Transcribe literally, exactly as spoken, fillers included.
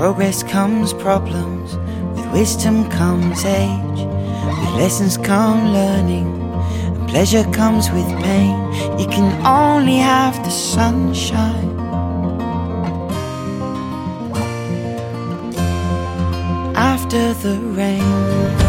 progress comes problems, with wisdom comes age, with lessons come learning, and pleasure comes with pain. You can only have the sunshine after the rain.